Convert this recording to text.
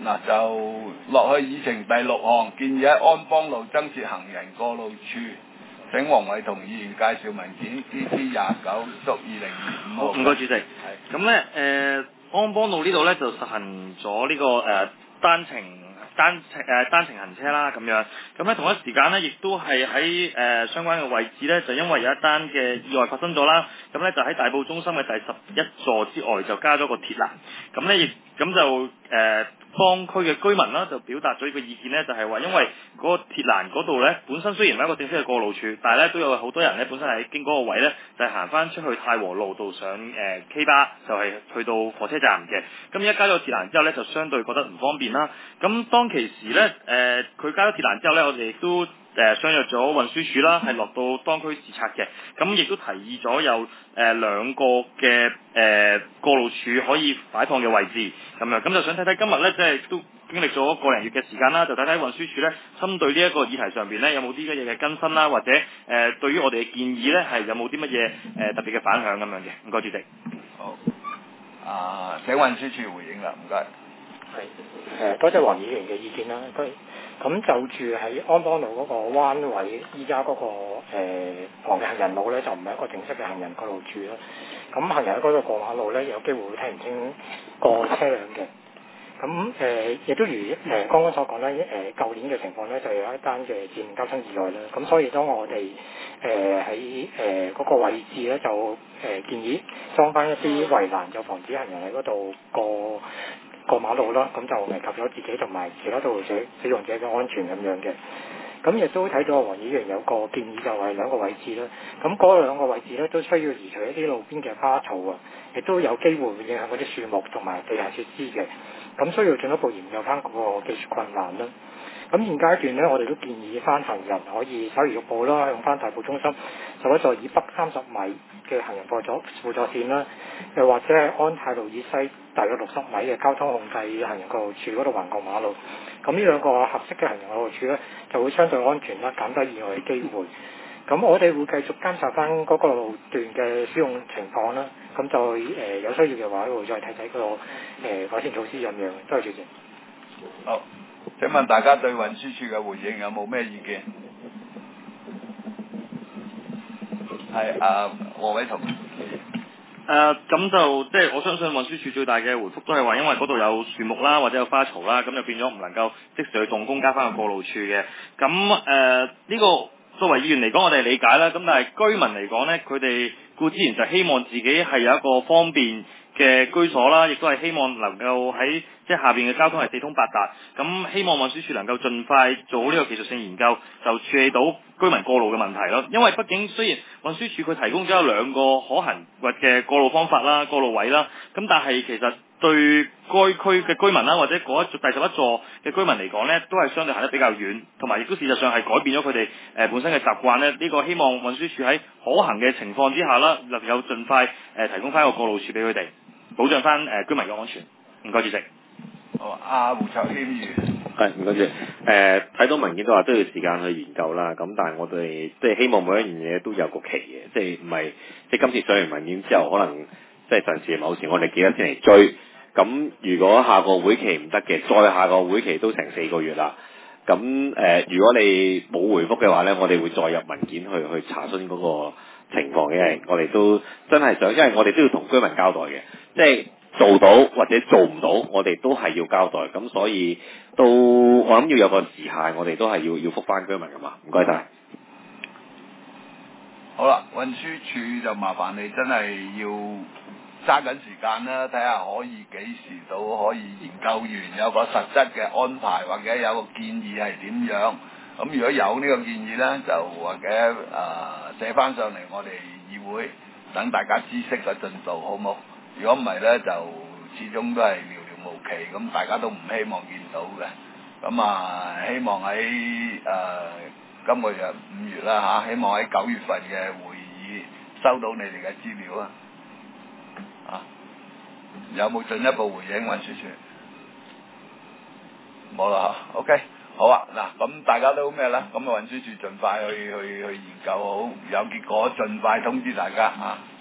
嗱就落去議程第6項，建議喺安邦路增設行人過路處。請黃偉同議員介紹文件 DC29/2025號。 唔該，主席。咁咧安邦路呢度咧就實行咗呢個單程行車啦咁樣。咁喺同一時間咧，亦都係喺相關嘅位置咧，就因為有一單嘅意外發生咗啦。咁咧就喺大埔中心嘅第11座之外就加咗個鐵欄。咁咧咁就當區嘅居民啦，就表達咗呢個意見呢，就係話因為嗰個鐵欄嗰度呢，本身雖然係一個正式嘅過路處，但係呢都有好多人呢本身係經嗰個位呢，就係行翻出去太和路度上K 巴，就係去到火車站嘅。咁而家加咗鐵欄之後呢，就相對覺得唔方便啦。咁當其時呢，佢加咗鐵欄之後呢，我哋亦都相約咗運輸署啦，係落到當區視察嘅。咁亦都提議咗有2個嘅過路處可以擺放嘅位置咁樣。咁就想睇睇今日呢，即係都經歷咗個零月嘅時間啦，就睇睇運輸署呢，針對呢一個議題上邊呢，有冇啲乜嘢嘅更新啦，或者對於我哋嘅建議呢，係有冇啲乜嘢特別嘅反響咁樣嘅。唔該，主席。 好。請運輸署回應啦，唔該。 係多謝黃議員嘅意見啦。咁就住喺安邦路嗰個灣位，依家嗰個行人路咧，就唔係一個正式嘅行人過路處啦。咁行人喺嗰度過馬路咧，有機會會睇唔清個車輛嘅。咁亦都如剛剛所講咧，舊年嘅情況咧，就有一單嘅致命交通意外啦。咁所以當我哋喺嗰個位置咧，就建議裝翻一啲圍欄，就防止行人喺嗰度過馬路啦，咁就危及咗自己同埋其他道路者使用者嘅安全咁樣嘅。咁亦都睇到黃議員有個建議，就係2個位置啦。咁嗰2個位置咧，都需要移除一啲路邊嘅花草啊，亦都有機會會影響嗰啲樹木同埋地下設施嘅。咁需要進一步研究翻嗰個技術困難啦。咁現階段咧，我哋都建議翻行人可以稍移玉步啦，用翻大埔中心11座以北30米嘅行人輔助線啦，又或者係安泰路以西大約60米嘅交通控制行人過路處嗰度橫過馬路。咁呢2個合適嘅行人過路處咧，就會相對安全啦，減低意外嘅機會。咁我哋會繼續監察翻嗰個路段嘅使用情況啦。咁就有需要嘅話，會再睇睇個改善措施咁樣。多謝主席。 好，請問大家對運輸署嘅回應有冇咩意見？係黃偉同。 咁就即係我相信運輸署最大嘅回覆都係話，因為嗰度有樹木啦，或者有花槽啦，咁就變咗唔能夠即時去動工加翻個過路處嘅。咁呢個作為議員嚟講，我哋理解啦。咁但係居民嚟講呢，佢哋固之然就希望自己係有一個方便嘅居所啦，亦都係希望能夠喺即係下邊嘅交通係四通八達。咁希望運輸署能夠盡快做好呢個技術性研究，就處理到居民過路嘅問題咯。因為畢竟雖然運輸署佢提供咗有2個可行嘅過路方法啦、過路位啦，咁但係其實對該區嘅居民啦，或者第11座嘅居民嚟講呢，都係相對行得比較遠，同埋亦都事實上係改變咗佢哋本身嘅習慣呢。呢個希望運輸署喺可行嘅情況之下啦，能夠盡快提供翻一個過路處俾佢哋，保障翻居民嘅安全。唔該，主席。 好，胡卓謙議員。 係，唔該主席。睇到文件都話都要時間去研究啦，咁但係我哋即係希望每一樣嘢都有個期嘅，即係唔係即係今次上完文件之後，可能即係陣時某時我哋記得先嚟追。咁如果下個會期唔得嘅，再下個會期都成4個月啦。咁如果你冇回覆嘅話呢，我哋會再入文件去查詢嗰個情況嘅，因為我哋都真係想，因為我哋都要同居民交代嘅，即係做到或者做唔到，我哋都係要交代。咁所以我諗要有個時限，我哋都係要覆翻居民噶嘛。唔該晒。 好啦，運輸署就麻煩你真係要揸緊時間啦，睇下可以幾時到可以研究完有個實質嘅安排，或者有個建議係點樣。咁如果有呢個建議呢，就或者寫翻上嚟我哋議會，等大家知悉個進度，好冇？如果唔係呢，就始終都係寥寥無期，咁大家都唔希望見到嘅。咁希望喺今個月5月啦希望喺9月份嘅會議收到你哋嘅資料啊！有冇進一步回應運輸署？冇啦嚇 ，OK， 好啊，嗱，咁大家都咩啦？咁運輸署盡快去研究好，有結果盡快通知大家啊！